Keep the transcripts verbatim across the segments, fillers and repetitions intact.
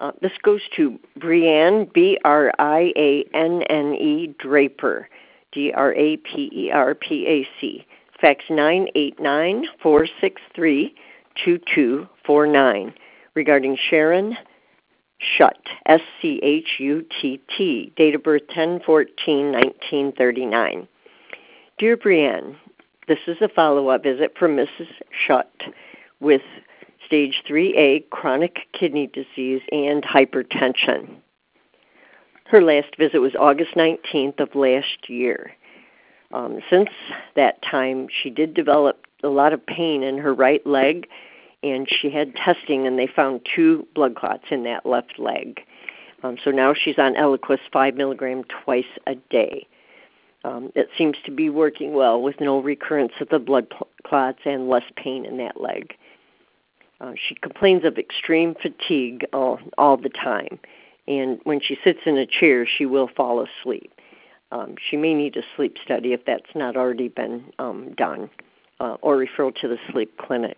Uh, this goes to Brianne, B R I A N N E, Draper, D R A P E R P A C. Fax nine eight nine, four six three, two two four nine regarding Sharon Schutt, S C H U T T, date of birth ten fourteen nineteen thirty-nine. Dear Brianne, this is a follow-up visit from Missus Schutt with stage three A chronic kidney disease and hypertension. Her last visit was August nineteenth of last year. Um, since that time, she did develop a lot of pain in her right leg, and she had testing, and they found two blood clots in that left leg. Um, so now she's on Eliquis five milligrams twice a day. Um, it seems to be working well with no recurrence of the blood clots and less pain in that leg. Uh, she complains of extreme fatigue all, all the time, and when she sits in a chair, she will fall asleep. Um, she may need a sleep study if that's not already been um, done, uh, or referral to the sleep clinic.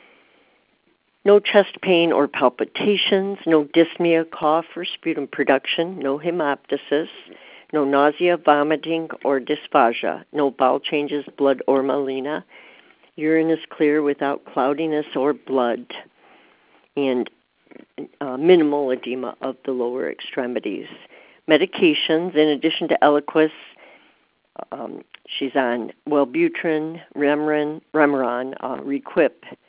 No chest pain or palpitations, no dyspnea, cough, or sputum production, no hemoptysis, no nausea, vomiting, or dysphagia, no bowel changes, blood, or melena. Urine is clear without cloudiness or blood, and uh, minimal edema of the lower extremities. Medications, in addition to Eliquis, um, she's on Wellbutrin, Remeron, Remeron, uh, Requip,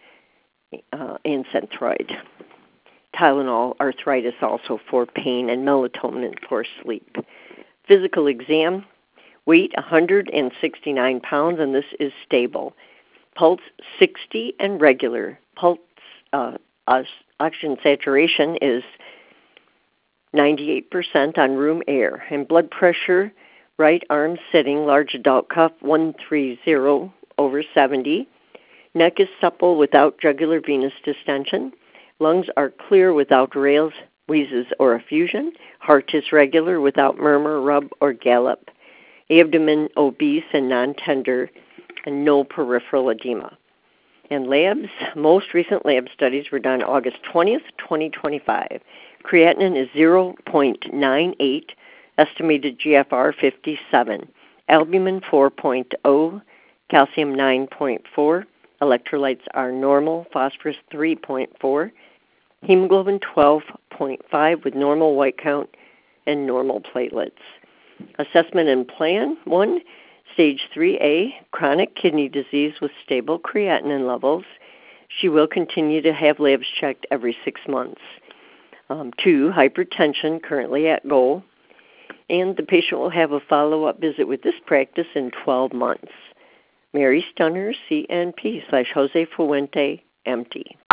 uh, and Synthroid. Tylenol, arthritis also for pain, and melatonin for sleep. Physical exam, weight one hundred sixty-nine pounds, and this is stable. Pulse sixty and regular. Pulse uh, oxygen saturation is ninety-eight percent on room air. And blood pressure, right arm sitting, large adult cuff one thirty over seventy. Neck is supple without jugular venous distension. Lungs are clear without rales, wheezes, or effusion. Heart is regular without murmur, rub, or gallop. Abdomen obese and non-tender, and no peripheral edema. And labs, most recent lab studies were done August twentieth, twenty twenty-five. Creatinine is zero point nine eight, estimated G F R fifty-seven. Albumin four point zero, calcium nine point four. Electrolytes are normal, phosphorus three point four. Hemoglobin twelve point five with normal white count and normal platelets. Assessment and plan, one, stage three A, chronic kidney disease with stable creatinine levels. She will continue to have labs checked every six months. Um, two, hypertension, currently at goal. And the patient will have a follow-up visit with this practice in twelve months. Mary Stunner, C N P slash Jose Fuente, M D.